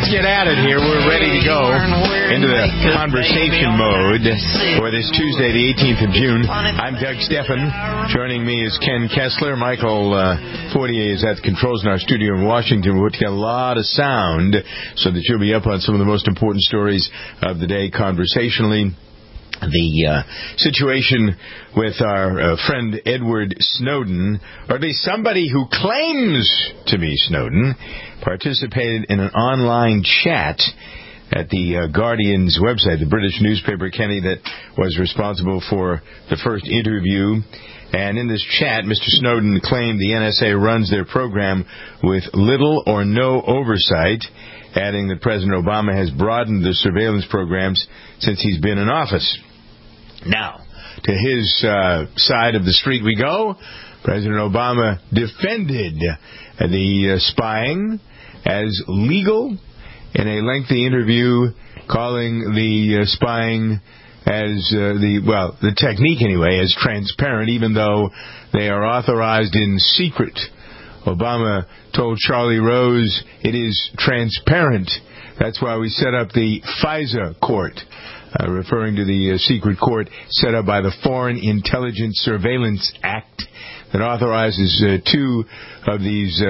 get at it here. We're ready to go into the conversation mode for this Tuesday, the 18th of June. I'm Doug Steffen. Joining me is Ken Kessler. Michael Fortier is at the controls in our studio in Washington. We're going to get a lot of sound so that you'll be up on some of the most important stories of the day conversationally. The situation with our friend Edward Snowden, or at least somebody who claims to be Snowden, participated in an online chat at the Guardian's website, the British newspaper, Kenny, that was responsible for the first interview. And in this chat, Mr. Snowden claimed the NSA runs their program with little or no oversight, adding that President Obama has broadened the surveillance programs since he's been in office. Now, to his side of the street we go. President Obama defended the spying as legal in a lengthy interview, calling the spying as the technique anyway, as transparent, even though they are authorized in secret. Obama told Charlie Rose it is transparent. That's why we set up the FISA court. Referring to the secret court set up by the Foreign Intelligence Surveillance Act that authorizes two of these.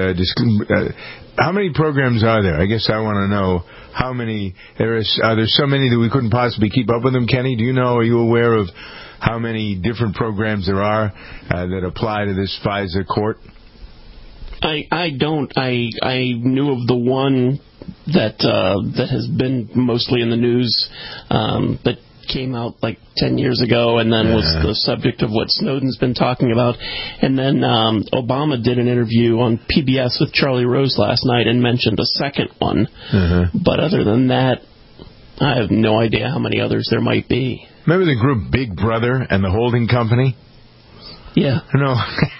How many programs are there? I guess I want to know how many. Are there so many that we couldn't possibly keep up with them, Kenny? Do you know? Are you aware of how many different programs there are that apply to this FISA court? I don't. I knew of the one that has been mostly in the news, but came out like 10 years ago, and then was the subject of what Snowden's been talking about. And then Obama did an interview on PBS with Charlie Rose last night and mentioned a second one. But other than that, I have no idea how many others there might be. Remember the group Big Brother and the holding company? Yeah. No.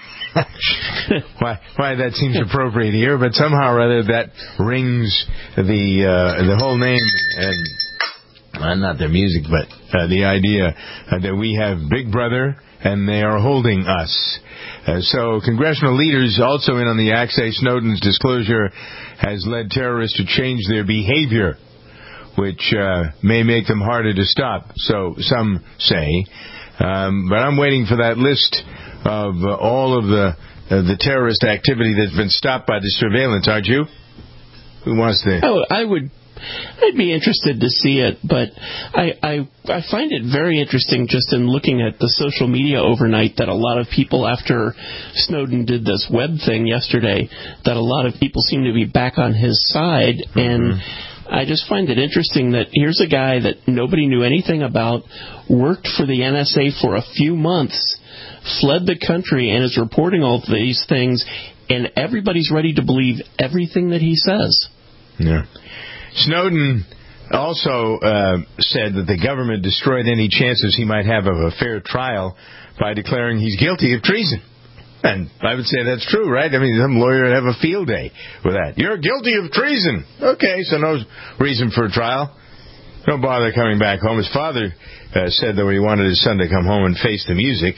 why that seems appropriate here, but somehow or other that rings the whole name, and not their music, but the idea that we have Big Brother and they are holding us. So congressional leaders also in on the act say Snowden's disclosure has led terrorists to change their behavior, which may make them harder to stop, so some say. But I'm waiting for that list of all of the terrorist activity that's been stopped by the surveillance, aren't you? Who wants to? Oh, I'd be interested to see it, but I find it very interesting just in looking at the social media overnight that a lot of people, after Snowden did this web thing yesterday, that a lot of people seem to be back on his side, and I just find it interesting that here's a guy that nobody knew anything about, worked for the NSA for a few months, fled the country, and is reporting all of these things, and everybody's ready to believe everything that he says. Yeah. Snowden also said that the government destroyed any chances he might have of a fair trial by declaring he's guilty of treason. And I would say that's true, right? I mean, some lawyer would have a field day with that. You're guilty of treason. Okay, so no reason for a trial. Don't bother coming back home. His father said that he wanted his son to come home and face the music.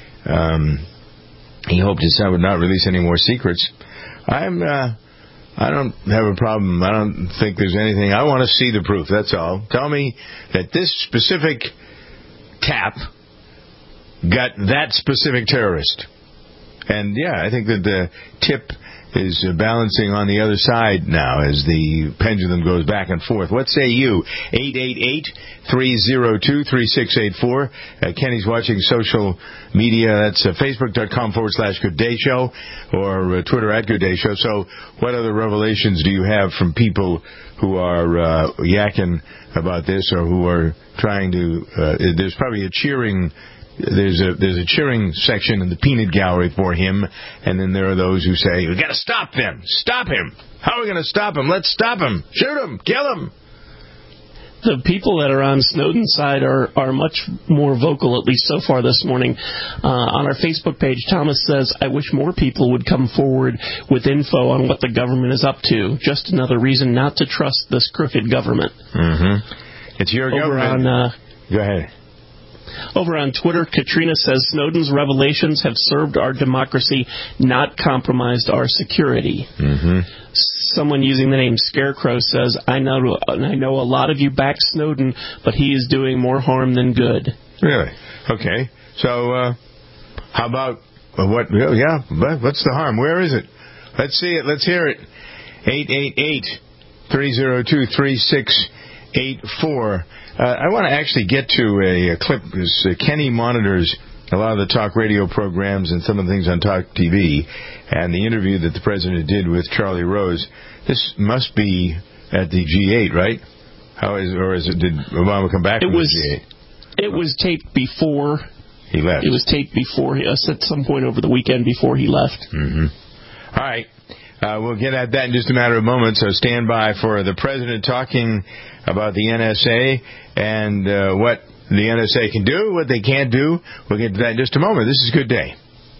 He hoped his son would not release any more secrets. I don't have a problem. I don't think there's anything. I want to see the proof, that's all. Tell me that this specific tap got that specific terrorist. And, yeah, I think that the tip is balancing on the other side now as the pendulum goes back and forth. What say you? 888-302-3684. Kenny's watching social media. That's Facebook.com/Good Day Show or Twitter @GoodDayShow. So what other revelations do you have from people who are yakking about this or who are trying to... there's probably a cheering... There's a cheering section in the peanut gallery for him, and then there are those who say, "We got to stop them. Stop him. How are we going to stop him? Let's stop him. Shoot him. Kill him." The people that are on Snowden's side are much more vocal, at least so far this morning. On our Facebook page, Thomas says, "I wish more people would come forward with info on what the government is up to. Just another reason not to trust this crooked government." It's your government. On, Go ahead. Over on Twitter, Katrina says, Snowden's revelations have served our democracy, not compromised our security. Mm-hmm. Someone using the name Scarecrow says, I know a lot of you back Snowden, but he is doing more harm than good. Really? Okay. So, how about what? Yeah, what's the harm? Where is it? Let's see it. Let's hear it. 888-302-3684. I want to actually get to a clip because Kenny monitors a lot of the talk radio programs and some of the things on Talk TV, and the interview that the president did with Charlie Rose. This must be at the G8, right? Did Obama come back from the G8? It was taped before he left. It was taped before at some point over the weekend before he left. Mm-hmm. All right. We'll get at that in just a matter of moments, so stand by for the president talking about the NSA and what the NSA can do, what they can't do. We'll get to that in just a moment. This is Good Day.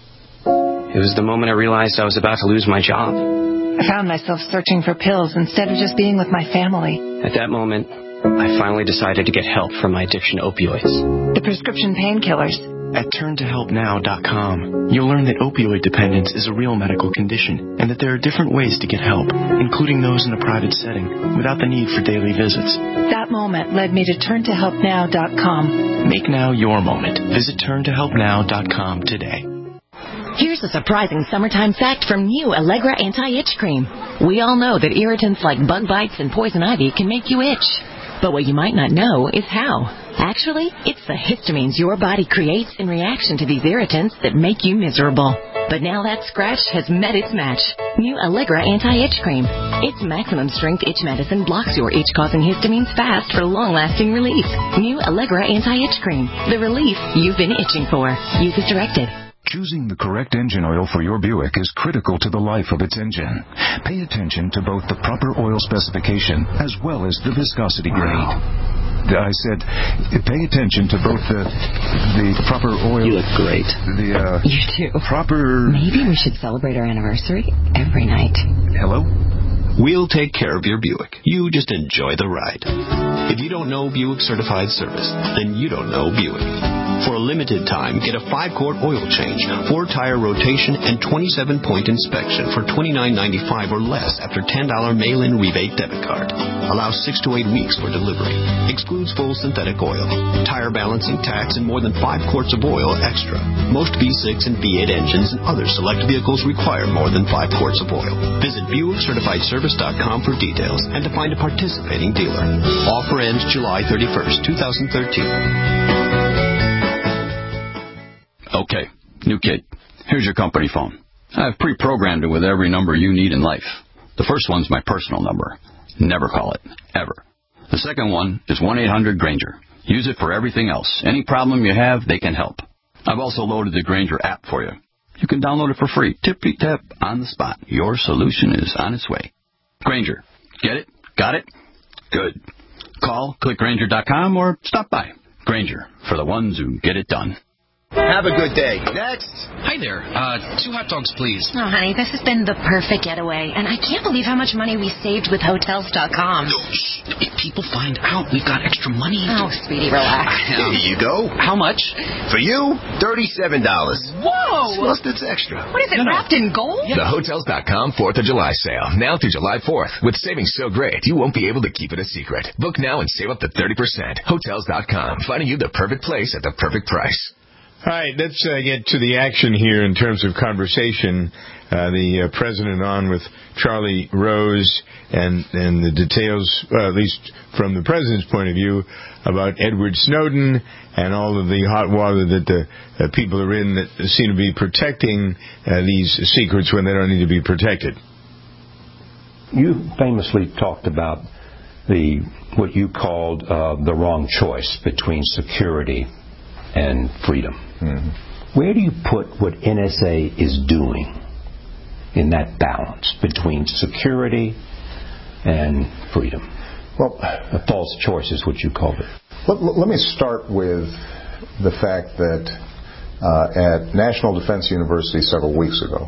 It was the moment I realized I was about to lose my job. I found myself searching for pills instead of just being with my family. At that moment, I finally decided to get help from my addiction to opioids. The prescription painkillers. At turntohelpnow.com, you'll learn that opioid dependence is a real medical condition and that there are different ways to get help, including those in a private setting, without the need for daily visits. That moment led me to turntohelpnow.com. Make now your moment. Visit turntohelpnow.com today. Here's a surprising summertime fact from new Allegra Anti-Itch Cream. We all know that irritants like bug bites and poison ivy can make you itch. But what you might not know is how. Actually, it's the histamines your body creates in reaction to these irritants that make you miserable. But now that scratch has met its match. New Allegra Anti-Itch Cream. Its maximum strength itch medicine blocks your itch-causing histamines fast for long-lasting relief. New Allegra Anti-Itch Cream. The relief you've been itching for. Use as directed. Choosing the correct engine oil for your Buick is critical to the life of its engine. Pay attention to both the proper oil specification as well as the viscosity grade. I said, pay attention to both the proper oil. You look great. You too. Proper... Maybe we should celebrate our anniversary every night. Hello? We'll take care of your Buick. You just enjoy the ride. If you don't know Buick Certified Service, then you don't know Buick. For a limited time, get a 5-quart oil change, 4-tire rotation, and 27-point inspection for $29.95 or less after $10 mail-in rebate debit card. Allows 6 to 8 weeks for delivery. Excludes full synthetic oil, tire balancing, tax, and more than 5 quarts of oil extra. Most V6 and V8 engines and other select vehicles require more than 5 quarts of oil. Visit BuickCertifiedService.com for details and to find a participating dealer. Offer ends July 31st, 2013. Okay, new kid. Here's your company phone. I've pre-programmed it with every number you need in life. The first one's my personal number. Never call it, ever. The second one is 1-800-GRAINGER. Use it for everything else. Any problem you have, they can help. I've also loaded the Grainger app for you. You can download it for free. Tippy-tap, on the spot. Your solution is on its way. Grainger. Get it? Got it? Good. Call, click Grainger.com, or stop by. Grainger, for the ones who get it done. Have a good day. Next. Hi there. 2 hot dogs, please. Oh, honey, this has been the perfect getaway, and I can't believe how much money we saved with Hotels.com. Shh. If people find out we've got extra money... Oh, sweetie, relax. Here you go. How much? For you, $37. Whoa! Plus, it's extra. What is it, wrapped in gold? Yeah. The Hotels.com 4th of July sale. Now through July 4th. With savings so great, you won't be able to keep it a secret. Book now and save up to 30%. Hotels.com. Finding you the perfect place at the perfect price. All right, let's get to the action here in terms of conversation. The president on with Charlie Rose and the details, at least from the president's point of view, about Edward Snowden and all of the hot water that the people are in that seem to be protecting these secrets when they don't need to be protected. You famously talked about what you called the wrong choice between security and freedom. Mm-hmm. Where do you put what NSA is doing in that balance between security and freedom? Well, a false choice is what you called it. Let me start with the fact that at National Defense University several weeks ago,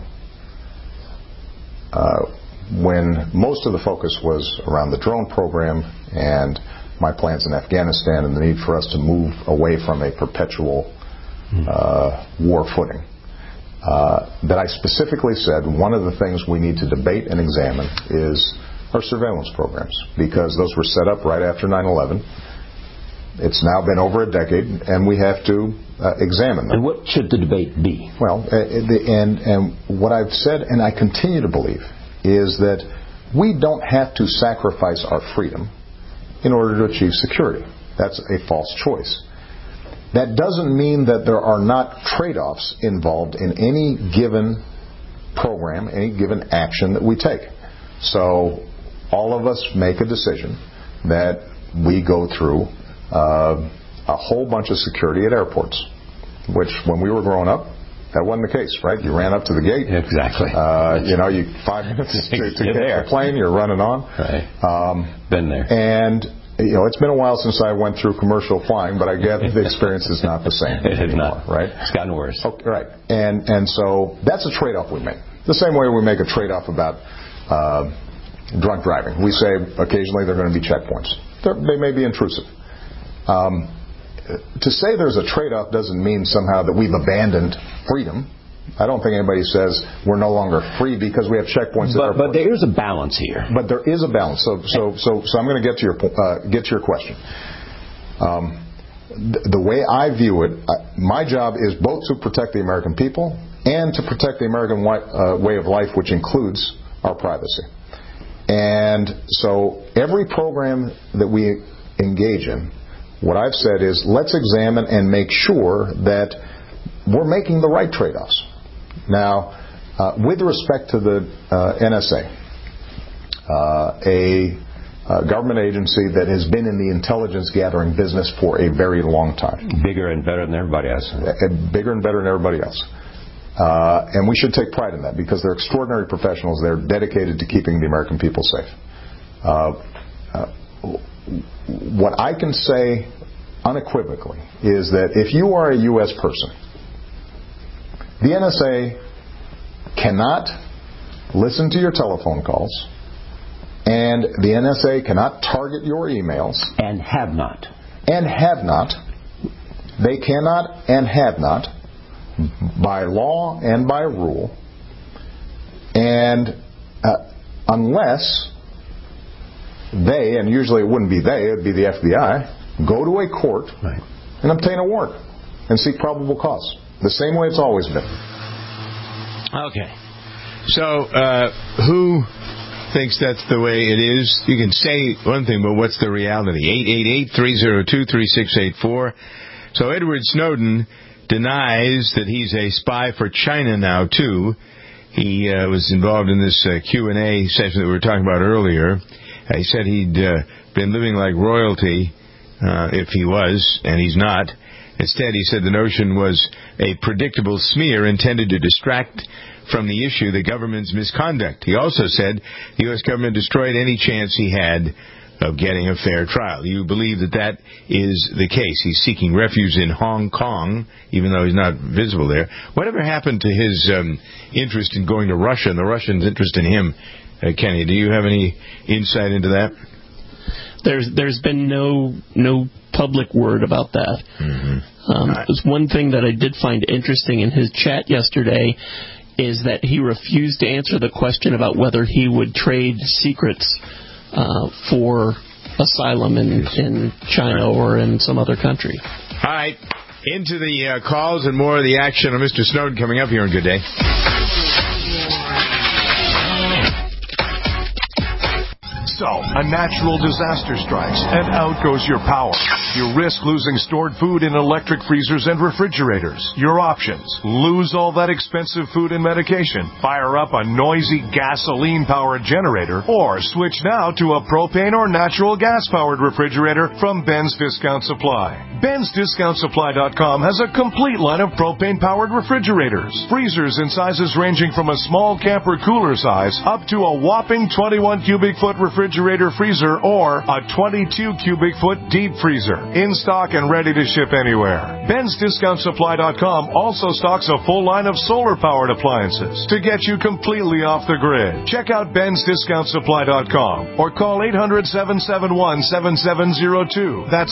when most of the focus was around the drone program and my plans in Afghanistan and the need for us to move away from a perpetual war footing, that I specifically said one of the things we need to debate and examine is our surveillance programs, because those were set up right after 9/11. It's now been over a decade, and we have to examine them. And what should the debate be? Well, and what I've said, and I continue to believe, is that we don't have to sacrifice our freedom in order to achieve security. That's a false choice. That doesn't mean that there are not trade-offs involved in any given program, any given action that we take. So all of us make a decision that we go through a whole bunch of security at airports, which when we were growing up, that wasn't the case, right? You ran up to the gate. Exactly. You 5 minutes to get the plane, you're running on. Right. Been there. And it's been a while since I went through commercial flying, but I get the experience is not the same. It is anymore, not. Right? It's gotten worse. Okay, right. And so that's a trade-off we make. The same way we make a trade-off about drunk driving. We say occasionally there are going to be checkpoints. They may be intrusive. To say there's a trade-off doesn't mean somehow that we've abandoned freedom. I don't think anybody says we're no longer free because we have checkpoints. But there is a balance here. But there is a balance. So I'm going to get to your question. The way I view it, my job is both to protect the American people and to protect the American way of life, which includes our privacy. And so every program that we engage in, what I've said is let's examine and make sure that we're making the right trade-offs. Now, with respect to the NSA, a government agency that has been in the intelligence gathering business for a very long time. Bigger and better than everybody else. Bigger and better than everybody else. And we should take pride in that because they're extraordinary professionals. They're dedicated to keeping the American people safe. What I can say unequivocally is that if you are a U.S. person, the NSA cannot listen to your telephone calls, and the NSA cannot target your emails. And have not. And have not. They cannot and have not, by law and by rule, and unless they, and usually it wouldn't be they, it would be the FBI, go to a court and obtain a warrant and seek probable cause. The same way it's always been. Okay. So, who thinks that's the way it is? You can say one thing, but what's the reality? 888-302-3684. So Edward Snowden denies that he's a spy for China now, too. He was involved in this Q&A session that we were talking about earlier. He said he'd been living like royalty, if he was, and he's not. Instead, he said the notion was a predictable smear intended to distract from the issue, the government's misconduct. He also said the U.S. government destroyed any chance he had of getting a fair trial. You believe that that is the case. He's seeking refuge in Hong Kong, even though he's not visible there. Whatever happened to his interest in going to Russia and the Russians' interest in him? Kenny, do you have any insight into that? There's been no public word about that. Mm-hmm. There's one thing that I did find interesting in his chat yesterday is that he refused to answer the question about whether he would trade secrets for asylum in China or in some other country. All right. Into the calls and more of the action on Mr. Snowden coming up here on Good Day. So, a natural disaster strikes, and out goes your power. You risk losing stored food in electric freezers and refrigerators. Your options: lose all that expensive food and medication, fire up a noisy gasoline-powered generator, or switch now to a propane or natural gas-powered refrigerator from Ben's Discount Supply. Ben'sDiscountSupply.com has a complete line of propane-powered refrigerators. Freezers in sizes ranging from a small camper cooler size up to a whopping 21 cubic foot refrigerator refrigerator freezer or a 22 cubic foot deep freezer. In stock and ready to ship anywhere. Ben'sDiscountSupply.com also stocks a full line of solar-powered appliances to get you completely off the grid. Check out Ben'sDiscountSupply.com or call 800-771-7702. That's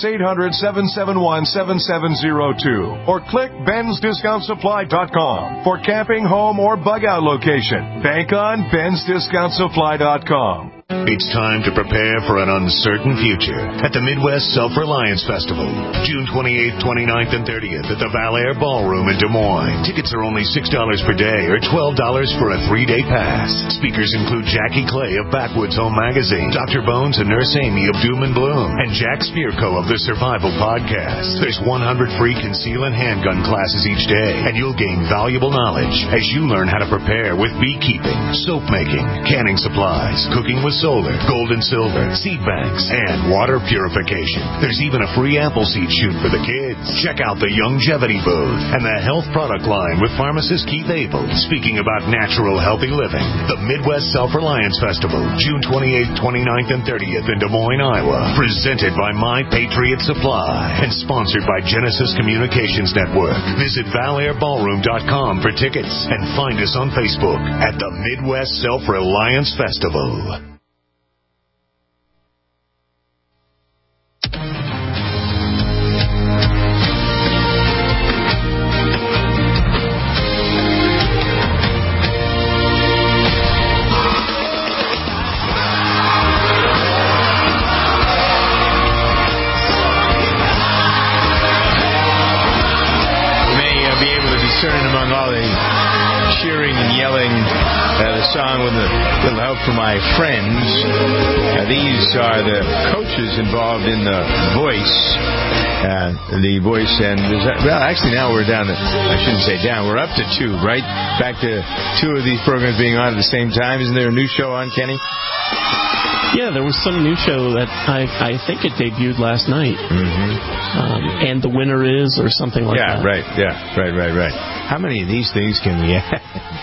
800-771-7702. Or click Ben'sDiscountSupply.com for camping, home, or bug-out location. Bank on Ben'sDiscountSupply.com. It's time to prepare for an uncertain future at the Midwest Self-Reliance Festival, June 28th, 29th, and 30th at the Valair Ballroom in Des Moines. Tickets are only $6 per day or $12 for a 3-day pass. Speakers include Jackie Clay of Backwoods Home Magazine, Dr. Bones and Nurse Amy of Doom and Bloom, and Jack Spirko of the Survival Podcast. There's 100 free conceal and handgun classes each day, and you'll gain valuable knowledge as you learn how to prepare with beekeeping, soap making, canning supplies, cooking with solar, gold and silver, seed banks, and water purification. There's even a free apple seed shoot for the kids. Check out the Longevity booth and the health product line with pharmacist Keith Abel speaking about natural, healthy living. The Midwest Self-Reliance Festival, June 28th, 29th, and 30th in Des Moines, Iowa. Presented by My Patriot Supply and sponsored by Genesis Communications Network. Visit ValairBallroom.com for tickets and find us on Facebook at the Midwest Self-Reliance Festival. Among all the cheering and yelling, the song with a little help from my friends. These are the coaches involved in The Voice. The Voice, and well, actually now we're down to, I shouldn't say down, we're up to 2, right? Back to 2 of these programs being on at the same time. Isn't there a new show on, Kenny? Yeah, there was some new show that I think it debuted last night. Mm-hmm. And The Winner Is, or something like that. Right. How many of these things can we have?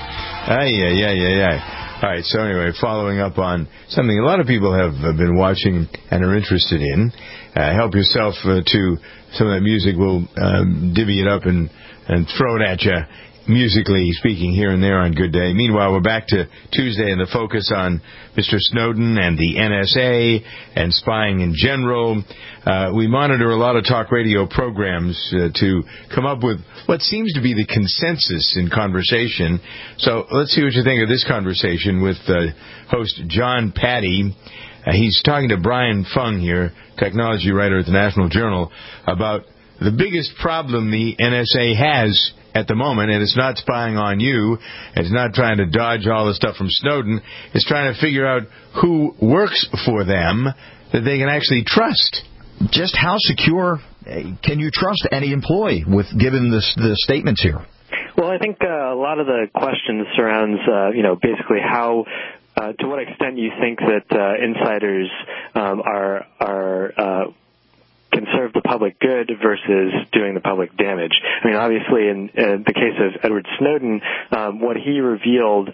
All right, so anyway, following up on something a lot of people have been watching and are interested in. Help yourself to some of that music. We'll divvy it up and throw it at you, musically speaking, here and there on Good Day. Meanwhile, we're back to Tuesday and the focus on Mr. Snowden and the NSA and spying in general. We monitor a lot of talk radio programs to come up with what seems to be the consensus in conversation. So let's see what you think of this conversation with host John Patty. He's talking to Brian Fung here, technology writer at the National Journal, about the biggest problem the NSA has at the moment, and it's not spying on you, it's not trying to dodge all the stuff from Snowden, it's trying to figure out who works for them that they can actually trust. Just how secure can you trust any employee given the statements here? Well, I think a lot of the question surrounds, basically how, to what extent you think that insiders can serve the public good versus doing the public damage. I mean, obviously, in the case of Edward Snowden, what he revealed,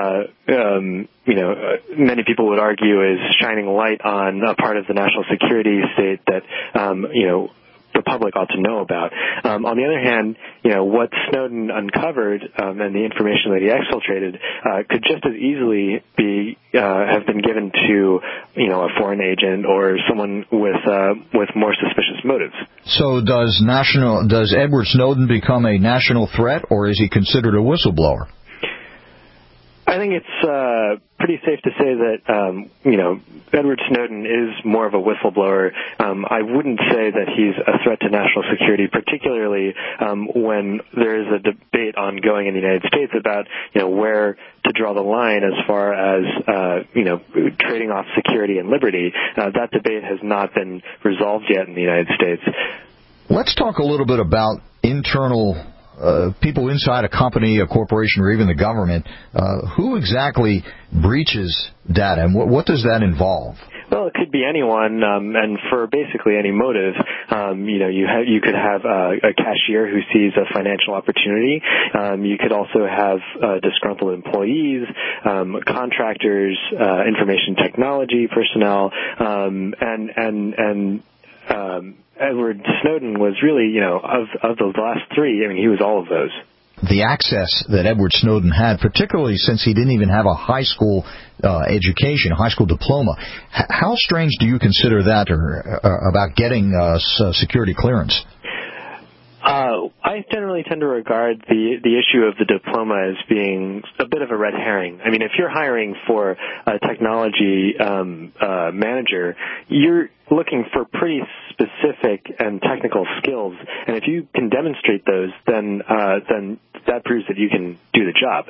many people would argue is shining light on a part of the national security state that, the public ought to know about. On the other hand, what Snowden uncovered and the information that he exfiltrated could just as easily have been given to a foreign agent or someone with more suspicious motives. So does Edward Snowden become a national threat, or is he considered a whistleblower? I think it's pretty safe to say that, Edward Snowden is more of a whistleblower. I wouldn't say that he's a threat to national security, particularly when there is a debate ongoing in the United States about, where to draw the line as far as, trading off security and liberty. That debate has not been resolved yet in the United States. Let's talk a little bit about internal people inside a company, a corporation, or even the government. Who exactly breaches data, and what does that involve? Well, it could be anyone, and for basically any motive. You could have a cashier who sees a financial opportunity. You could also have disgruntled employees, contractors, information technology personnel, and Edward Snowden was really, of the last three, he was all of those. The access that Edward Snowden had, particularly since he didn't even have a high school education, a high school diploma. How strange do you consider that about getting security clearance? I generally tend to regard the issue of the diploma as being a bit of a red herring. If you're hiring for a technology manager, you're looking for pretty specific and technical skills, and if you can demonstrate those, then that proves that you can do the job.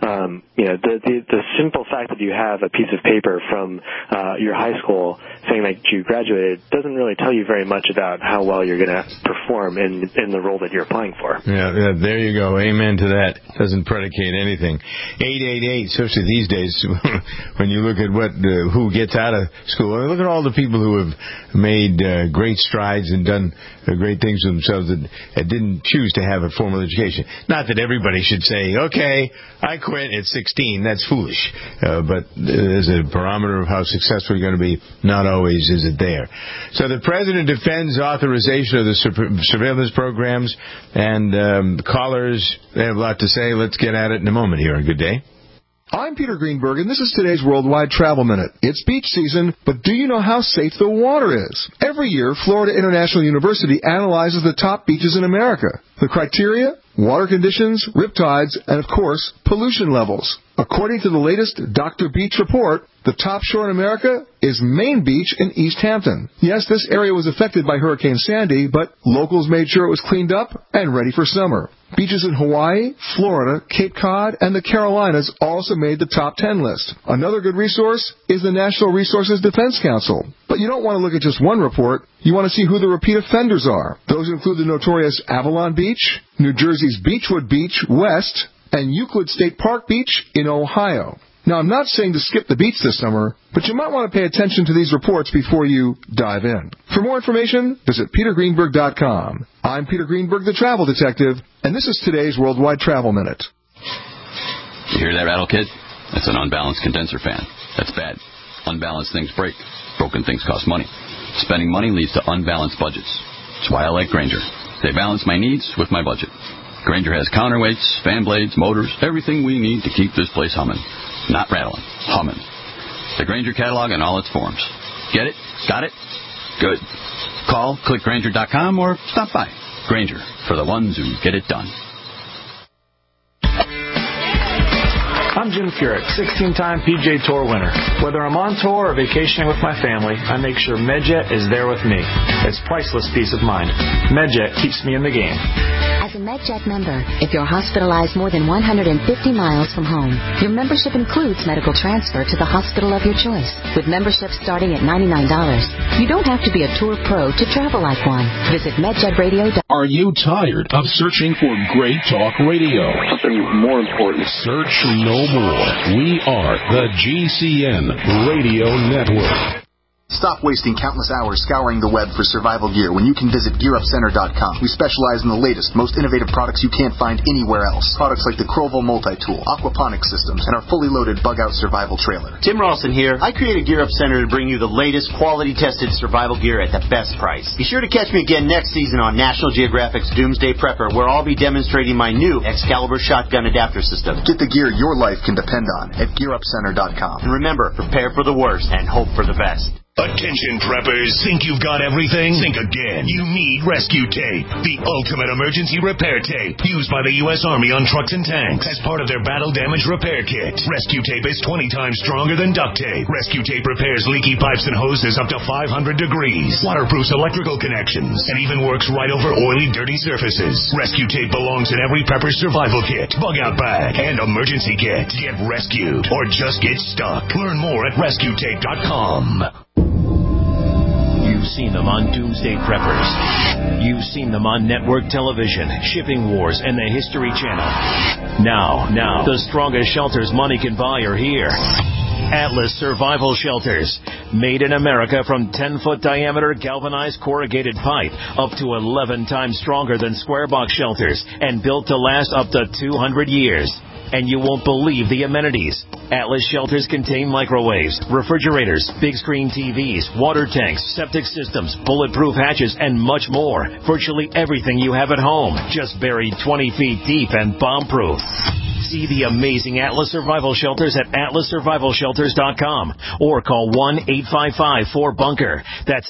The simple fact that you have a piece of paper from your high school saying that you graduated doesn't really tell you very much about how well you're going to perform in the role that you're applying for. Yeah, there you go. Amen to that. Doesn't predicate anything. 888, especially these days, when you look at who gets out of school. Look at all the people who have made great strides and done great things for themselves that didn't choose to have a formal education. Not that everybody should say, okay, I quit at 16. That's foolish. But there's a barometer of how successful you're going to be. Not always is it there. So the president defends authorization of the surveillance programs, and callers, they have a lot to say. Let's get at it in a moment here. Good day. I'm Peter Greenberg, and this is today's Worldwide Travel Minute. It's beach season, but do you know how safe the water is? Every year, Florida International University analyzes the top beaches in America. The criteria? Water conditions, riptides, and of course, pollution levels. According to the latest Dr. Beach report, the top shore in America is Main Beach in East Hampton. Yes, this area was affected by Hurricane Sandy, but locals made sure it was cleaned up and ready for summer. Beaches in Hawaii, Florida, Cape Cod, and the Carolinas also made the top 10 list. Another good resource is the National Resources Defense Council. But you don't want to look at just one report. You want to see who the repeat offenders are. Those include the notorious Avalon Beach, New Jersey's Beechwood Beach West, and Euclid State Park Beach in Ohio. Now, I'm not saying to skip the beach this summer, but you might want to pay attention to these reports before you dive in. For more information, visit petergreenberg.com. I'm Peter Greenberg, the Travel Detective, and this is today's Worldwide Travel Minute. You hear that rattle, kid? That's an unbalanced condenser fan. That's bad. Unbalanced things break. Broken things cost money. Spending money leads to unbalanced budgets. That's why I like Grainger. They balance my needs with my budget. Grainger has counterweights, fan blades, motors, everything we need to keep this place humming. Not rattling, humming. The Grainger catalog in all its forms. Get it? Got it? Good. Call, click Grainger.com, or stop by. Grainger, for the ones who get it done. I'm Jim Furyk, 16-time PGA Tour winner. Whether I'm on tour or vacationing with my family, I make sure MedJet is there with me. It's priceless peace of mind. MedJet keeps me in the game. As a MedJet member, if you're hospitalized more than 150 miles from home, your membership includes medical transfer to the hospital of your choice. With membership starting at $99, you don't have to be a tour pro to travel like one. Visit MedJetRadio.com. Are you tired of searching for great talk radio? Something more important. Search no more. We are the GCN Radio Network. Stop wasting countless hours scouring the web for survival gear when you can visit GearUpCenter.com. We specialize in the latest, most innovative products you can't find anywhere else. Products like the Crowell Multi-Tool, Aquaponics Systems, and our fully loaded bug-out survival trailer. Tim Ralston here. I created Gear Up Center to bring you the latest, quality-tested survival gear at the best price. Be sure to catch me again next season on National Geographic's Doomsday Prepper, where I'll be demonstrating my new Excalibur shotgun adapter system. Get the gear your life can depend on at GearUpCenter.com. And remember, prepare for the worst and hope for the best. Attention preppers, think you've got everything? Think again. You need Rescue Tape, the ultimate emergency repair tape used by the U.S. Army on trucks and tanks as part of their battle damage repair kit. Rescue Tape is 20 times stronger than duct tape. Rescue Tape repairs leaky pipes and hoses up to 500 degrees, waterproofs electrical connections, and even works right over oily, dirty surfaces. Rescue Tape belongs in every prepper's survival kit, bug-out bag, and emergency kit. Get rescued or just get stuck. Learn more at RescueTape.com. You've seen them on Doomsday Preppers. You've seen them on network television, Shipping Wars, and the History Channel. Now, the strongest shelters money can buy are here. Atlas Survival Shelters. Made in America from 10-foot diameter galvanized corrugated pipe, up to 11 times stronger than square box shelters, and built to last up to 200 years. And you won't believe the amenities. Atlas shelters contain microwaves, refrigerators, big screen TVs, water tanks, septic systems, bulletproof hatches, and much more. Virtually everything you have at home, just buried 20 feet deep and bomb-proof. See the amazing Atlas Survival Shelters at atlassurvivalshelters.com or call 1-855-4BUNKER. That's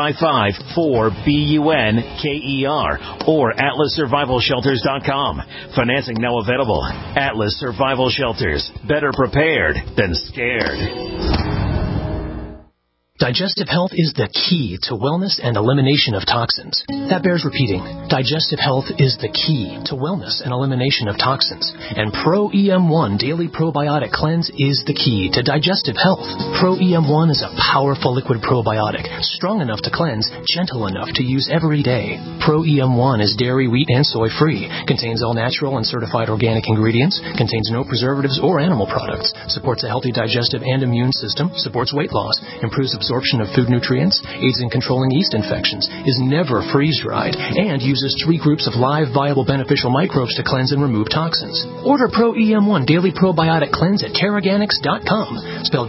855-4BUNKER or atlassurvivalshelters.com. Financing now available. Atlas Survival Shelters. Better prepared than scared. Digestive health is the key to wellness and elimination of toxins. That bears repeating. Digestive health is the key to wellness and elimination of toxins. And Pro EM1 Daily Probiotic Cleanse is the key to digestive health. Pro EM1 is a powerful liquid probiotic, strong enough to cleanse, gentle enough to use every day. Pro EM1 is dairy, wheat, and soy-free, contains all natural and certified organic ingredients, contains no preservatives or animal products, supports a healthy digestive and immune system, supports weight loss, improves absorption of food nutrients, aids in controlling yeast infections, is never freeze-dried, and uses 3 groups of live, viable, beneficial microbes to cleanse and remove toxins. Order Pro EM1 Daily Probiotic Cleanse at Teraganix.com, spelled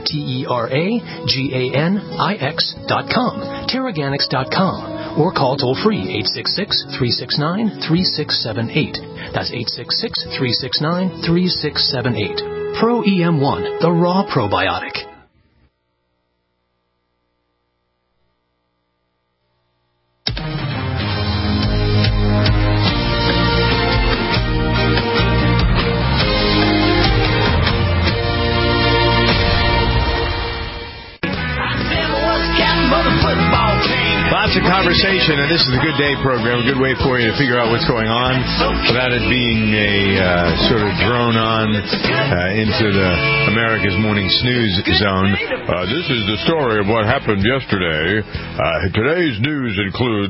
Teraganix.com, Teraganix.com, or call toll-free 866-369-3678. That's 866-369-3678. Pro EM1, the raw probiotic. Lots of conversation, and this is a good day program, a good way for you to figure out what's going on without it being a sort of drone on into the America's Morning Snooze zone. This is the story of what happened yesterday. Today's news includes...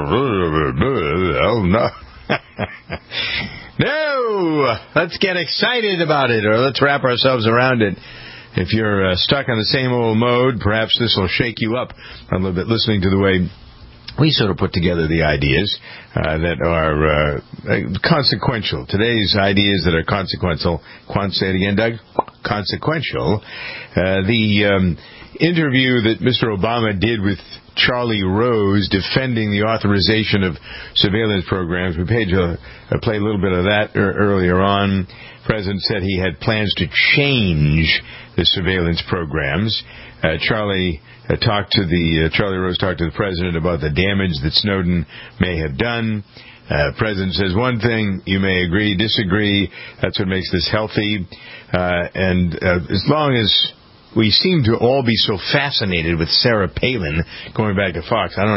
No! Let's get excited about it, or let's wrap ourselves around it. If you're stuck on the same old mode, perhaps this will shake you up a little bit, listening to the way we sort of put together the ideas that are consequential. Today's ideas that are consequential. Say it again, Doug. Consequential. The interview that Mr. Obama did with Charlie Rose defending the authorization of surveillance programs. We played a little bit of that earlier on. The President said he had plans to change the surveillance programs. Charlie Rose talked to the President about the damage that Snowden may have done. President says one thing, you may agree, disagree. That's what makes this healthy. And as long as we seem to all be so fascinated with Sarah Palin going back to Fox, I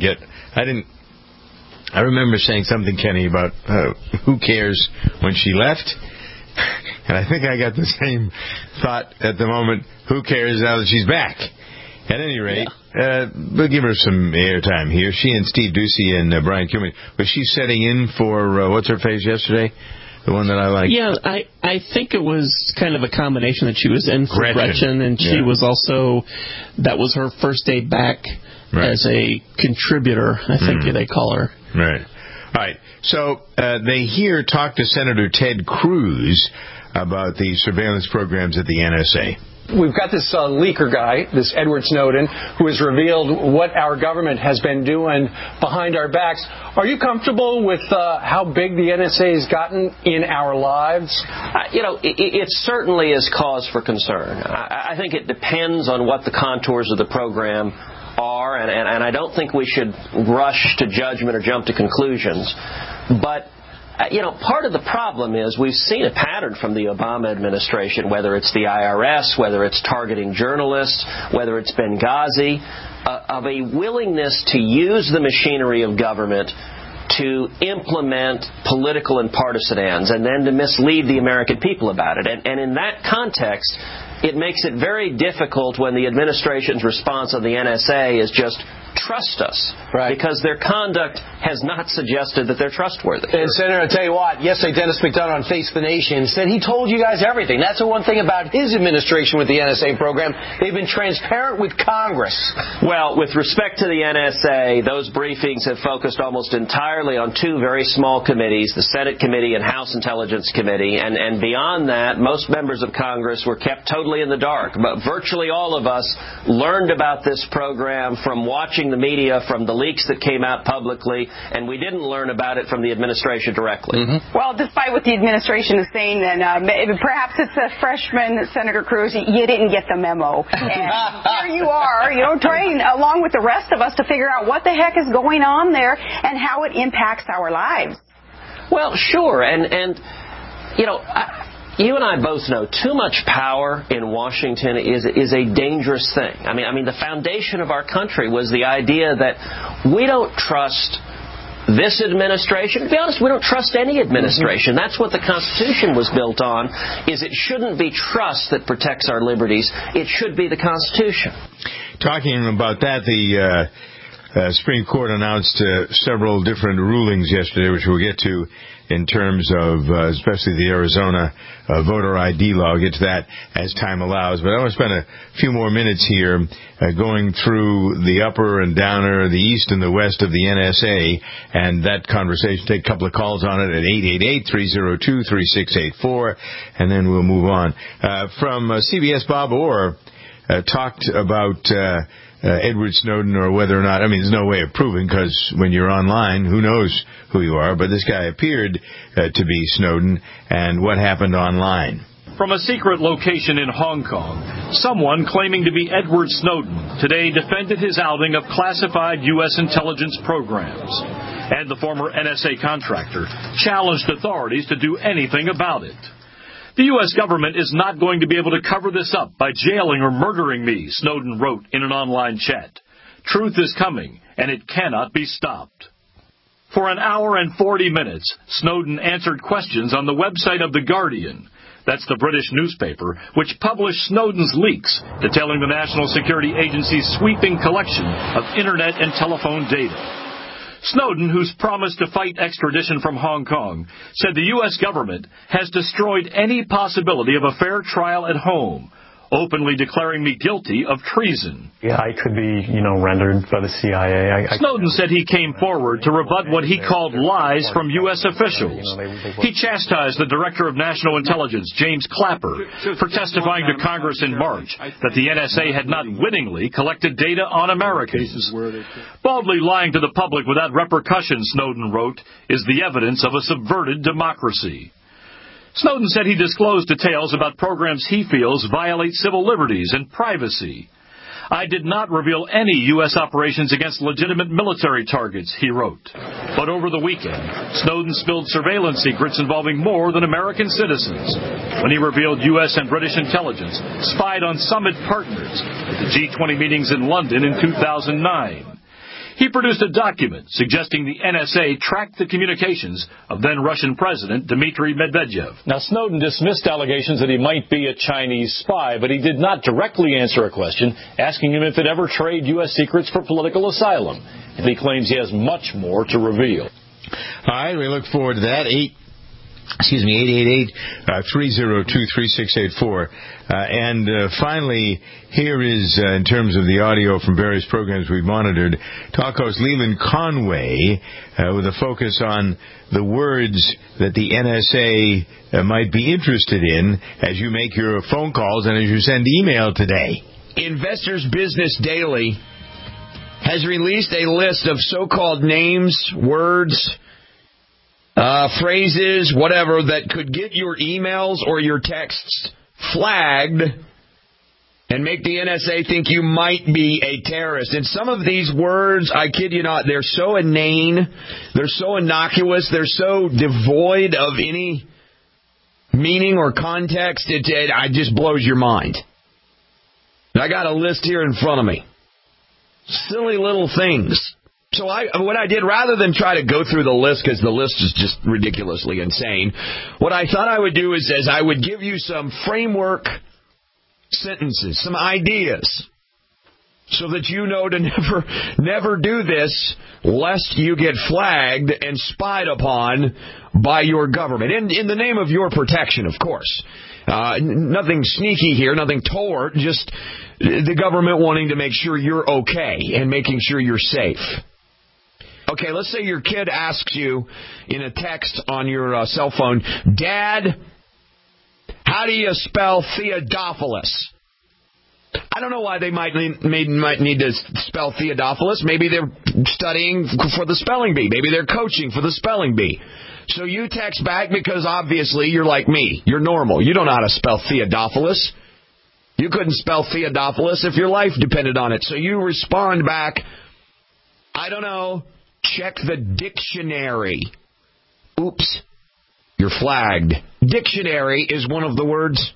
remember saying something, Kenny, about who cares when she left. And I think I got the same thought at the moment. Who cares now that she's back? At any rate, we'll give her some airtime here. She and Steve Doocy and Brian Cummings. Was she setting in for what's-her-face yesterday? The one that I like? Yeah, I think it was kind of a combination that she was in for Gretchen and she was also, that was her first day back as a contributor, I think they call her. Right. All right. So they here talk to Senator Ted Cruz about the surveillance programs at the NSA. We've got this leaker guy, this Edward Snowden, who has revealed what our government has been doing behind our backs. Are you comfortable with how big the NSA has gotten in our lives? It certainly is cause for concern. I think it depends on what the contours of the program are, and I don't think we should rush to judgment or jump to conclusions. But part of the problem is we've seen a pattern from the Obama administration, whether it's the IRS, whether it's targeting journalists, whether it's Benghazi, of a willingness to use the machinery of government to implement political and partisan ends and then to mislead the American people about it. And in that context, it makes it very difficult when the administration's response on the NSA is just trust us because their conduct has not suggested that they're trustworthy. And Senator, I'll tell you what, yesterday Dennis McDonough on Face the Nation said he told you guys everything. That's the one thing about his administration with the NSA program. They've been transparent with Congress. Well, with respect to the NSA, those briefings have focused almost entirely on two very small committees, the Senate Committee and House Intelligence Committee, and beyond that, most members of Congress were kept totally in the dark. But virtually all of us learned about this program from watching the media, from the leaks that came out publicly, and we didn't learn about it from the administration directly. Well, despite what the administration is saying, then perhaps it's a freshman, Senator Cruz, you didn't get the memo. And here you are, trying along with the rest of us to figure out what the heck is going on there and how it impacts our lives. Well, sure, and you and I both know too much power in Washington is a dangerous thing. I mean, the foundation of our country was the idea that we don't trust this administration. To be honest, we don't trust any administration. That's what the Constitution was built on, is it shouldn't be trust that protects our liberties. It should be the Constitution. Talking about that, the Supreme Court announced several different rulings yesterday, which we'll get to in terms of especially the Arizona voter ID law. I'll get to that as time allows. But I want to spend a few more minutes here going through the upper and downer, the east and the west of the NSA, and that conversation. Take a couple of calls on it at 888-302-3684, and then we'll move on. From CBS, Bob Orr talked about Edward Snowden, or whether or not, there's no way of proving, because when you're online, who knows who you are, but this guy appeared to be Snowden, and what happened online. From a secret location in Hong Kong, someone claiming to be Edward Snowden today defended his outing of classified U.S. intelligence programs. And the former NSA contractor challenged authorities to do anything about it. The U.S. government is not going to be able to cover this up by jailing or murdering me, Snowden wrote in an online chat. Truth is coming, and it cannot be stopped. For an hour and 40 minutes, Snowden answered questions on the website of The Guardian. That's the British newspaper, which published Snowden's leaks, detailing the National Security Agency's sweeping collection of Internet and telephone data. Snowden, who's promised to fight extradition from Hong Kong, said the U.S. government has destroyed any possibility of a fair trial at home, openly declaring me guilty of treason. Yeah, I could be, rendered by the CIA. Snowden said he came forward to rebut what he called lies from U.S. officials. He chastised the Director of National Intelligence, James Clapper, for testifying to Congress in March that the NSA had not wittingly collected data on Americans. Baldly lying to the public without repercussion, Snowden wrote, is the evidence of a subverted democracy. Snowden said he disclosed details about programs he feels violate civil liberties and privacy. I did not reveal any U.S. operations against legitimate military targets, he wrote. But over the weekend, Snowden spilled surveillance secrets involving more than American citizens when he revealed U.S. and British intelligence spied on summit partners at the G20 meetings in London in 2009. He produced a document suggesting the NSA tracked the communications of then-Russian President Dmitry Medvedev. Now, Snowden dismissed allegations that he might be a Chinese spy, but he did not directly answer a question asking him if he'd ever trade U.S. secrets for political asylum. And he claims he has much more to reveal. All right, we look forward to that. 888-302-3684. And finally, here is, in terms of the audio from various programs we've monitored, talk host Leland Conway with a focus on the words that the NSA might be interested in as you make your phone calls and as you send email today. Investors Business Daily has released a list of so-called names, words, phrases, whatever, that could get your emails or your texts flagged and make the NSA think you might be a terrorist. And some of these words, I kid you not, they're so inane, they're so innocuous, they're so devoid of any meaning or context, it just blows your mind. And I got a list here in front of me. Silly little things. So what I did, rather than try to go through the list, because the list is just ridiculously insane, what I thought I would do is I would give you some framework sentences, some ideas so that you know to never do this, lest you get flagged and spied upon by your government. In the name of your protection, of course. Nothing sneaky here, nothing toward, just the government wanting to make sure you're okay and making sure you're safe. Okay, let's say your kid asks you in a text on your cell phone, Dad, how do you spell Theodophilus? I don't know why they might need to spell Theodophilus. Maybe they're studying for the spelling bee. Maybe they're coaching for the spelling bee. So you text back because obviously you're like me. You're normal. You don't know how to spell Theodophilus. You couldn't spell Theodophilus if your life depended on it. So you respond back, I don't know. Check the dictionary. Oops. You're flagged. Dictionary is one of the words.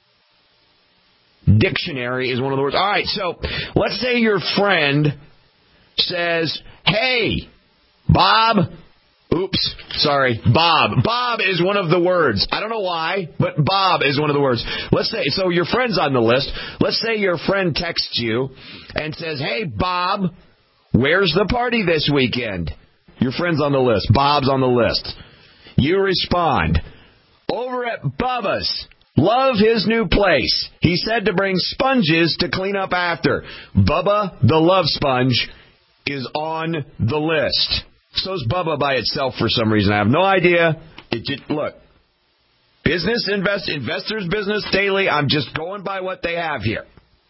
Dictionary is one of the words. All right, so let's say your friend says, hey, Bob. Oops, sorry, Bob. Bob is one of the words. I don't know why, but Bob is one of the words. Let's say, so your friend's on the list. Let's say your friend texts you and says, hey, Bob, where's the party this weekend? Your friend's on the list. Bob's on the list. You respond, over at Bubba's. Love his new place. He said to bring sponges to clean up after. Bubba, the love sponge, is on the list. So's Bubba by itself for some reason. I have no idea. Look, investors business daily. I'm just going by what they have here.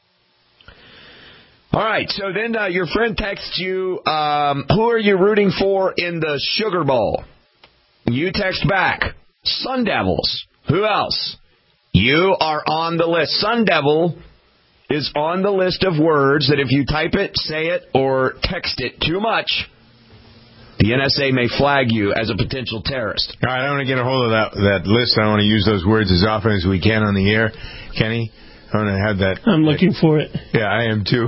All right, so then your friend texts you, who are you rooting for in the Sugar Bowl? You text back, Sun Devils. Who else? You are on the list. Sun Devil is on the list of words that if you type it, say it, or text it too much, the NSA may flag you as a potential terrorist. All right, I want to get a hold of that list. I want to use those words as often as we can on the air. Kenny, I want to have that. I'm looking for it. Yeah, I am too.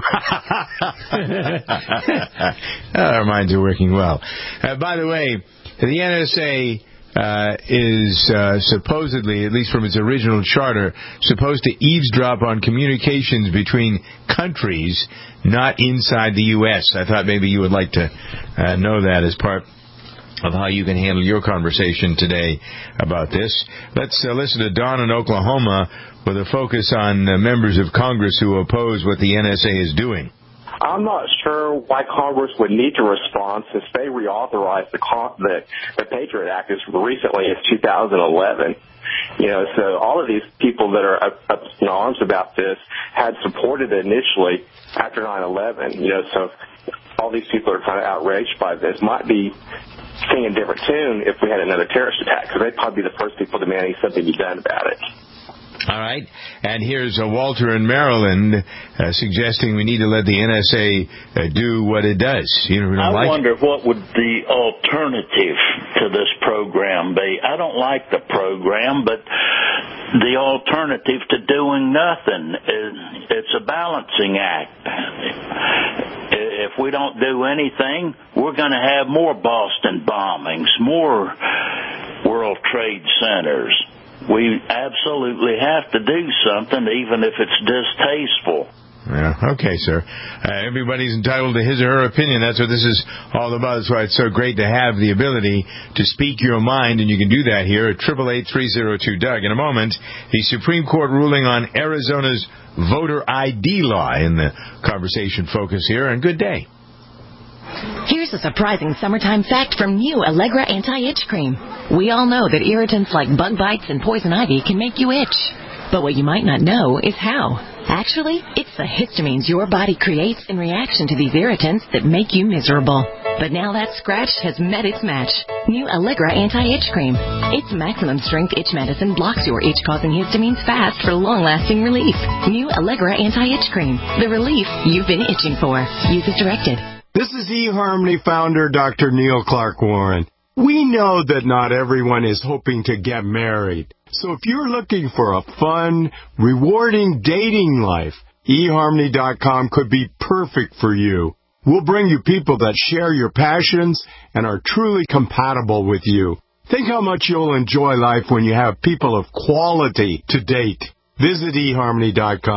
Our minds are working well. By the way, the NSA is supposedly, at least from its original charter, supposed to eavesdrop on communications between countries, not inside the U.S. I thought maybe you would like to know that as part of how you can handle your conversation today about this. Let's listen to Don in Oklahoma with a focus on members of Congress who oppose what the NSA is doing. I'm not sure why Congress would need to respond since they reauthorized the Patriot Act as recently as 2011. So all of these people that are up in arms about this had supported it initially after 9/11. So all these people are kind of outraged by this. Might be singing a different tune if we had another terrorist attack, because they'd probably be the first people demanding something be done about it. All right. And here's Walter in Maryland suggesting we need to let the NSA do what it does. I wonder what would the alternative to this program be. I don't like the program, but the alternative to doing nothing, it's a balancing act. If we don't do anything, we're going to have more Boston bombings, more World Trade Centers. We absolutely have to do something, even if it's distasteful. Yeah, okay, sir. Everybody's entitled to his or her opinion. That's what this is all about. That's why it's so great to have the ability to speak your mind, and you can do that here at 888-302-DOUG. In a moment, the Supreme Court ruling on Arizona's voter ID law in the conversation focus here, and good day. Here's a surprising summertime fact from new Allegra Anti-Itch Cream. We all know that irritants like bug bites and poison ivy can make you itch. But what you might not know is how. Actually, it's the histamines your body creates in reaction to these irritants that make you miserable. But now that scratch has met its match. New Allegra Anti-Itch Cream. Its maximum strength itch medicine blocks your itch-causing histamines fast for long-lasting relief. New Allegra Anti-Itch Cream. The relief you've been itching for. Use as directed. This is eHarmony founder Dr. Neil Clark Warren. We know that not everyone is hoping to get married. So if you're looking for a fun, rewarding dating life, eHarmony.com could be perfect for you. We'll bring you people that share your passions and are truly compatible with you. Think how much you'll enjoy life when you have people of quality to date. Visit eHarmony.com.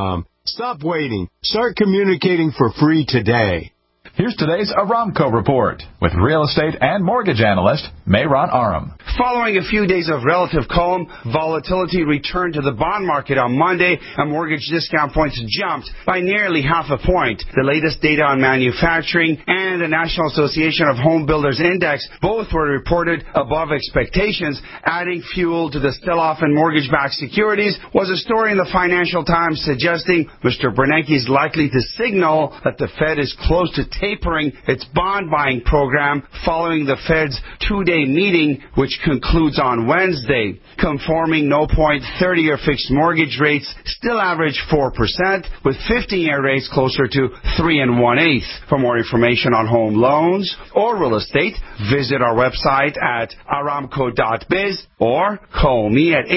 Stop waiting. Start communicating for free today. Here's today's Aramco report with real estate and mortgage analyst Mehran Aram. Following a few days of relative calm, volatility returned to the bond market on Monday, and mortgage discount points jumped by nearly half a point. The latest data on manufacturing and the National Association of Home Builders Index both were reported above expectations. Adding fuel to the sell-off in mortgage-backed securities was a story in the Financial Times suggesting Mr. Bernanke is likely to signal that the Fed is close to tapering its bond buying program following the Fed's two-day meeting, which concludes on Wednesday. Conforming no-point 30-year fixed mortgage rates still average 4%, with 15-year rates closer to 3 1/8. For more information on home loans or real estate, visit our website at aramco.biz or call me at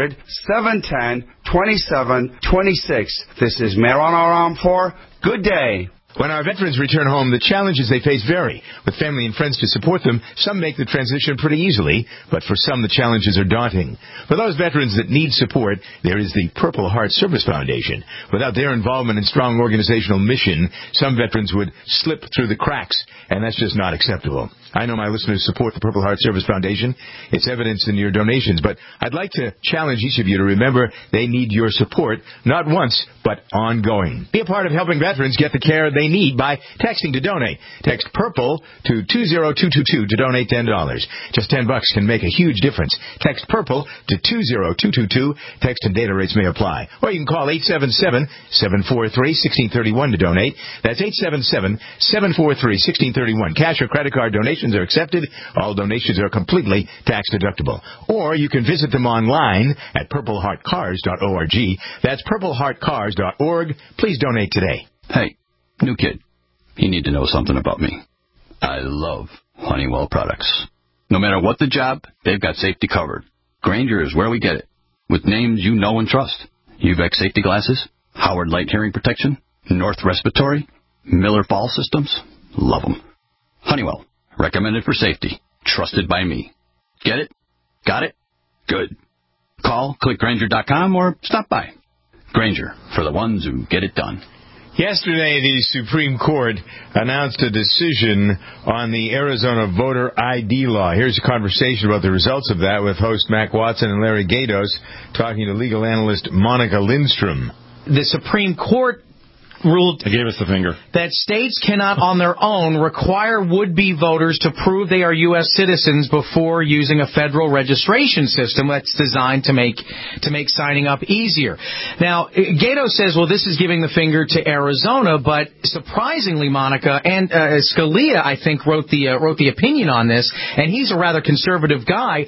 800-710-2726. This is Mehran Aram for Good Day. When our veterans return home, the challenges they face vary. With family and friends to support them, some make the transition pretty easily, but for some the challenges are daunting. For those veterans that need support, there is the Purple Heart Service Foundation. Without their involvement and strong organizational mission, some veterans would slip through the cracks, and that's just not acceptable. I know my listeners support the Purple Heart Service Foundation. It's evidenced in your donations, but I'd like to challenge each of you to remember they need your support, not once, but ongoing. Be a part of helping veterans get the care they need by texting to donate. Text PURPLE to 20222 to donate $10. Just $10 can make a huge difference. Text PURPLE to 20222. Text and data rates may apply. Or you can call 877-743-1631 to donate. That's 877-743-1631. Cash or credit card donations are accepted. All donations are completely tax deductible. Or you can visit them online at purpleheartcars.org. That's purpleheartcars.org. Please donate today. Hey, new kid, you need to know something about me. I love Honeywell products. No matter what the job, they've got safety covered. Grainger is where we get it, with names you know and trust. UVEX safety glasses, Howard Light hearing protection, North Respiratory, Miller Fall systems. Love them. Honeywell, recommended for safety, trusted by me. Get it? Got it? Good. Call, click Grainger.com, or stop by. Grainger, for the ones who get it done. Yesterday, the Supreme Court announced a decision on the Arizona voter ID law. Here's a conversation about the results of that with host Mac Watson and Larry Gatos talking to legal analyst Monica Lindstrom. The Supreme Court ruled they gave us the finger that states cannot on their own require would-be voters to prove they are U.S. citizens before using a federal registration system that's designed to make signing up easier. Now, Gato says, well, this is giving the finger to Arizona, but surprisingly, Monica, and Scalia, I think, wrote the opinion on this, and he's a rather conservative guy.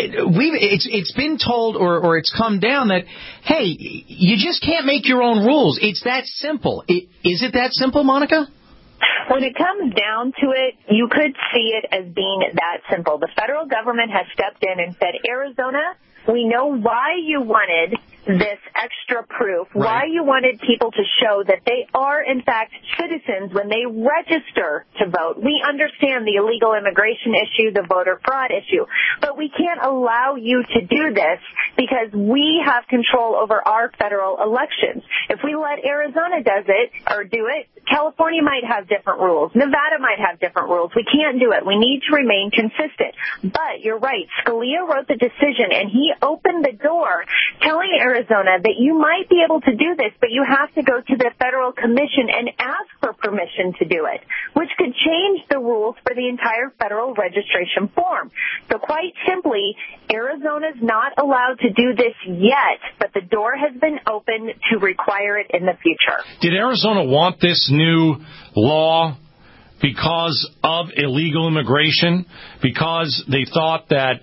It's been told or it's come down that, hey, you just can't make your own rules. It's that simple. Is it that simple, Monica? When it comes down to it, you could see it as being that simple. The federal government has stepped in and said, Arizona, we know why you wanted this extra proof, why you wanted people to show that they are, in fact, citizens when they register to vote. We understand the illegal immigration issue, the voter fraud issue, but we can't allow you to do this because we have control over our federal elections. If we let Arizona do it, California might have different rules. Nevada might have different rules. We can't do it. We need to remain consistent. But you're right. Scalia wrote the decision, and he opened the door telling Arizona that you might be able to do this, but you have to go to the federal commission and ask for permission to do it, which could change the rules for the entire federal registration form. So quite simply, Arizona's not allowed to do this yet, but the door has been opened to require it in the future. Did Arizona want this new law because of illegal immigration? Because they thought that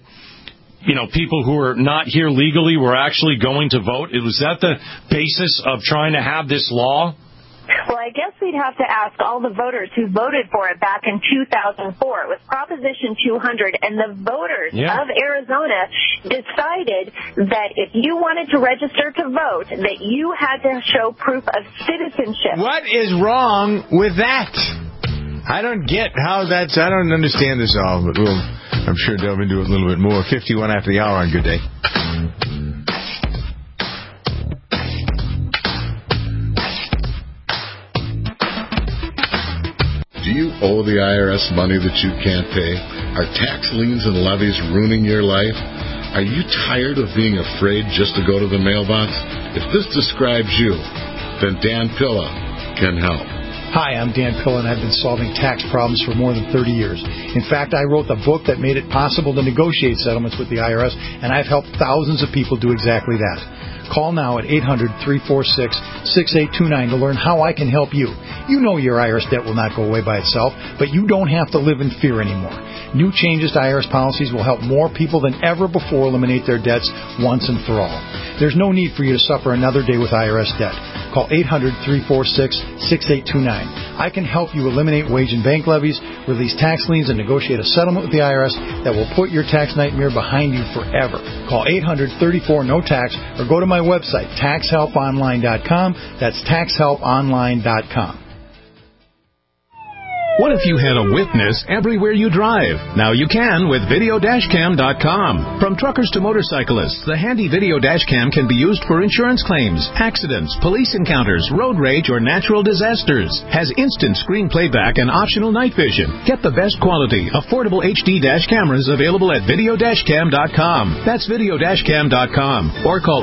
people who are not here legally were actually going to vote? Was that the basis of trying to have this law? Well, I guess we'd have to ask all the voters who voted for it back in 2004. It was Proposition 200, and the voters of Arizona decided that if you wanted to register to vote, that you had to show proof of citizenship. What is wrong with that? I don't get how that's... I don't understand this all, but we'll, I'm sure, delve into it a little bit more. 51 after the hour on Good Day. owe the IRS money that you can't pay? Are tax liens and levies ruining your life? Are you tired of being afraid just to go to the mailbox? If this describes you, then Dan Pilla can help. Hi, I'm Dan Pilla, and I've been solving tax problems for more than 30 years. In fact, I wrote the book that made it possible to negotiate settlements with the IRS, and I've helped thousands of people do exactly that. Call now at 800-346-6829 to learn how I can help you. You know your IRS debt will not go away by itself, but you don't have to live in fear anymore. New changes to IRS policies will help more people than ever before eliminate their debts once and for all. There's no need for you to suffer another day with IRS debt. Call 800-346-6829. I can help you eliminate wage and bank levies, release tax liens, and negotiate a settlement with the IRS that will put your tax nightmare behind you forever. Call 800-34-NO-TAX or go to my website, taxhelponline.com. That's taxhelponline.com. What if you had a witness everywhere you drive? Now you can with videodashcam.com. From truckers to motorcyclists, the handy video dashcam can be used for insurance claims, accidents, police encounters, road rage, or natural disasters. Has instant screen playback and optional night vision. Get the best quality, affordable HD dash cameras available at videodashcam.com. That's videodashcam.com. Or call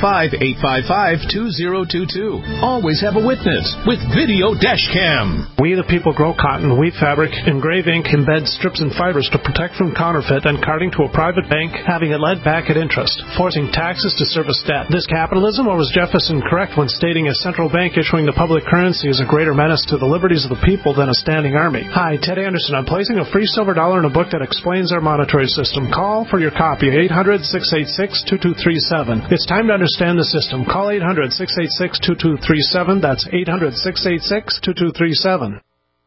855-855-2022. Always have a witness with Video Dashcam. We the people grow cotton, weave fabric, engrave ink, embed strips and fibers to protect from counterfeit and carting to a private bank, having it led back at interest, forcing taxes to service debt. This capitalism, or was Jefferson correct when stating a central bank issuing the public currency is a greater menace to the liberties of the people than a standing army? Hi, Ted Anderson. I'm placing a free silver dollar in a book that explains our monetary system. Call for your copy, 800-686-2237. It's time to understand the system. Call 800-686-2237. That's 800-686-2237.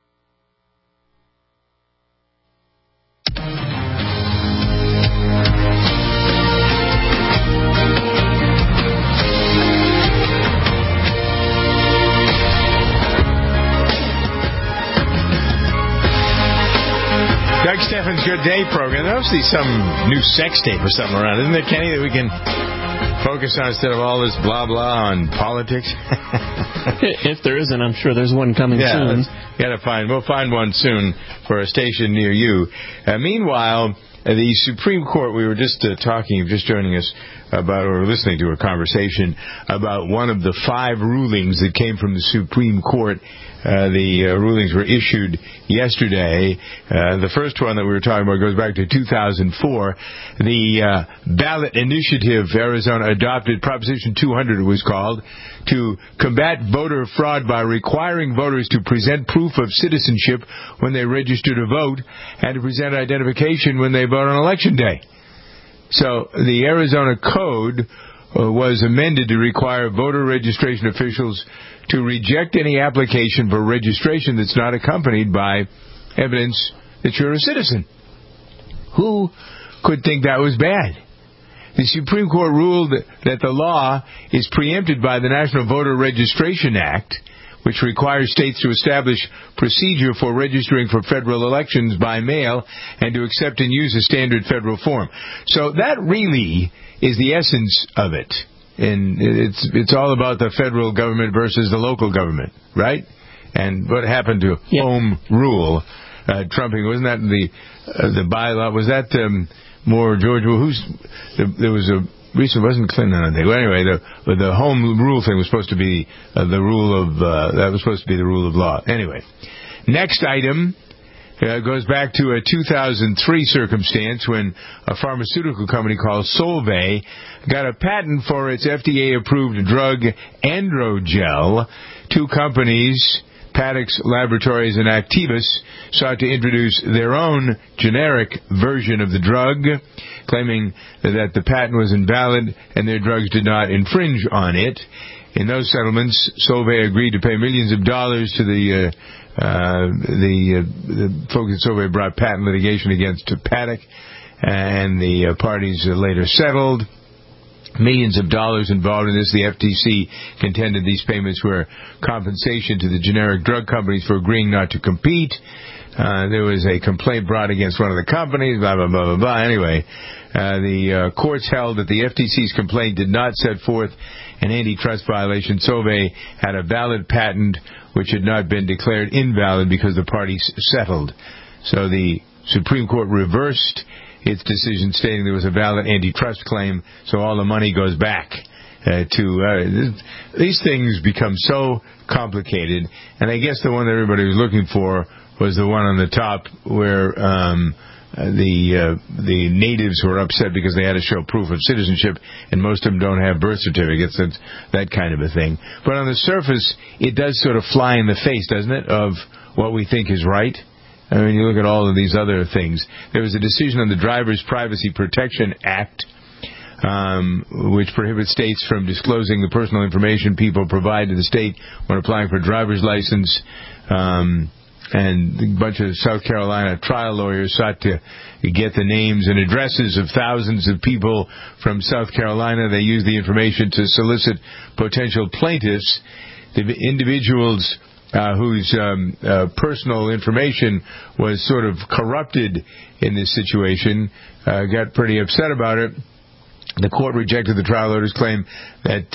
Doug Steffen's Good Day program. There's obviously some new sex tape or something around, isn't there, Kenny, that we can focus on instead of all this blah blah on politics? If there isn't, I'm sure there's one coming soon. We'll find one soon for a station near you. Meanwhile, the Supreme Court, we were just joining us about, or listening to a conversation about one of the 5 rulings that came from the Supreme Court. The rulings were issued yesterday. The first one that we were talking about goes back to 2004. The ballot initiative, Arizona adopted Proposition 200, it was called, to combat voter fraud by requiring voters to present proof of citizenship when they register to vote and to present identification when they vote on Election Day. So the Arizona Code was amended to require voter registration officials to reject any application for registration that's not accompanied by evidence that you're a citizen. Who could think that was bad? The Supreme Court ruled that the law is preempted by the National Voter Registration Act, which requires states to establish procedure for registering for federal elections by mail and to accept and use a standard federal form. So that really is the essence of it. And it's all about the federal government versus the local government, right? And what happened to home rule trumping? Wasn't that the bylaw? Was that more George? Well, there was a recent, wasn't Clinton on it? Well, anyway, the home rule thing was supposed to be the rule of law. Anyway, next item goes back to a 2003 circumstance when a pharmaceutical company called Solvay got a patent for its FDA-approved drug Androgel. 2 companies, Paddox Laboratories and Activus, sought to introduce their own generic version of the drug, claiming that the patent was invalid and their drugs did not infringe on it. In those settlements, Solvay agreed to pay millions of dollars to the folks at Solvay brought patent litigation against Paddock, and the parties later settled. Millions of dollars involved in this. The FTC contended these payments were compensation to the generic drug companies for agreeing not to compete. There was a complaint brought against one of the companies, blah, blah, blah, blah, blah. Anyway, the courts held that the FTC's complaint did not set forth an antitrust violation. Solvay had a valid patent which had not been declared invalid because the parties settled. So the Supreme Court reversed its decision, stating there was a valid antitrust claim, so all the money goes back to these things become so complicated. And I guess the one that everybody was looking for was the one on the top where the natives were upset because they had to show proof of citizenship, and most of them don't have birth certificates, that kind of a thing. But on the surface, it does sort of fly in the face, doesn't it, of what we think is right? I mean, you look at all of these other things. There was a decision on the Driver's Privacy Protection Act, which prohibits states from disclosing the personal information people provide to the state when applying for a driver's license. And a bunch of South Carolina trial lawyers sought to get the names and addresses of thousands of people from South Carolina. They used the information to solicit potential plaintiffs. The individuals whose personal information was sort of corrupted in this situation got pretty upset about it. The court rejected the trial lawyer's claim that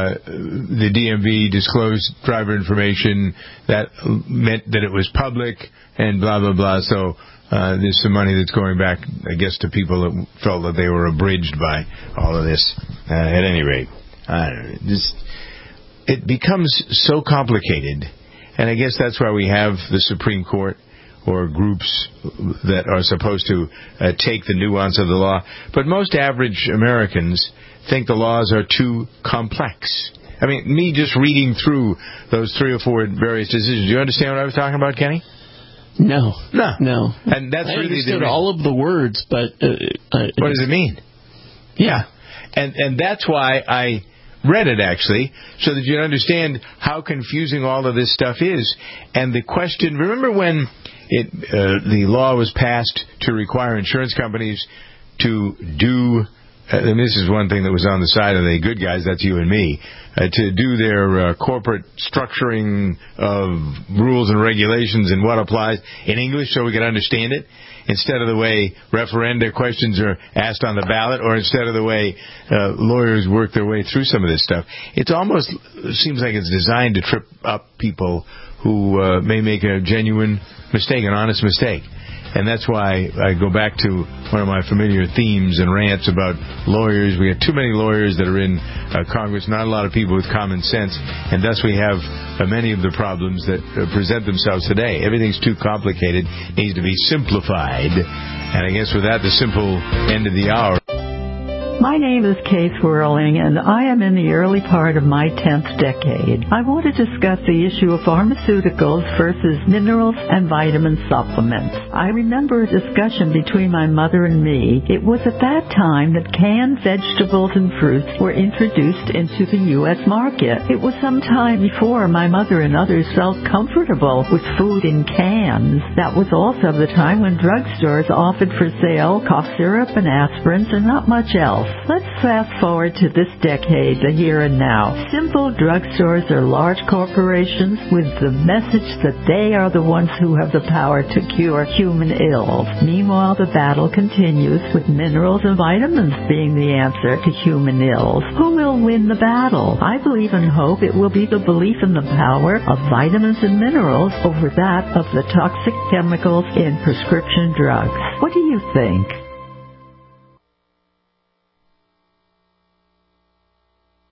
the DMV disclosed driver information that meant that it was public and blah, blah, blah. So there's some money that's going back, I guess, to people that felt that they were abridged by all of this. At any rate, I don't know, it becomes so complicated. And I guess that's why we have the Supreme Court, or groups that are supposed to take the nuance of the law. But most average Americans think the laws are too complex. I mean, me just reading through those 3 or 4 various decisions, do you understand what I was talking about, Kenny? No. And that's I really understood all of the words, but... what does it mean? Yeah. And that's why I read it, actually, so that you understand how confusing all of this stuff is. And the question, remember when the law was passed to require insurance companies to do, and this is one thing that was on the side of the good guys, that's you and me, to do their corporate structuring of rules and regulations and what applies in English so we could understand it, instead of the way referenda questions are asked on the ballot, or instead of the way lawyers work their way through some of this stuff. It almost seems like it's designed to trip up people who may make a genuine mistake, an honest mistake. And that's why I go back to one of my familiar themes and rants about lawyers. We have too many lawyers that are in Congress, not a lot of people with common sense, and thus we have many of the problems that present themselves today. Everything's too complicated, needs to be simplified. And I guess with that, the simple end of the hour. My name is Kay Swirling, and I am in the early part of my 10th decade. I want to discuss the issue of pharmaceuticals versus minerals and vitamin supplements. I remember a discussion between my mother and me. It was at that time that canned vegetables and fruits were introduced into the U.S. market. It was some time before my mother and others felt comfortable with food in cans. That was also the time when drugstores offered for sale cough syrup and aspirins and not much else. Let's fast forward to this decade, the here and now. Simple drugstores are large corporations with the message that they are the ones who have the power to cure human ills. Meanwhile, the battle continues with minerals and vitamins being the answer to human ills. Who will win the battle? I believe and hope it will be the belief in the power of vitamins and minerals over that of the toxic chemicals in prescription drugs. What do you think?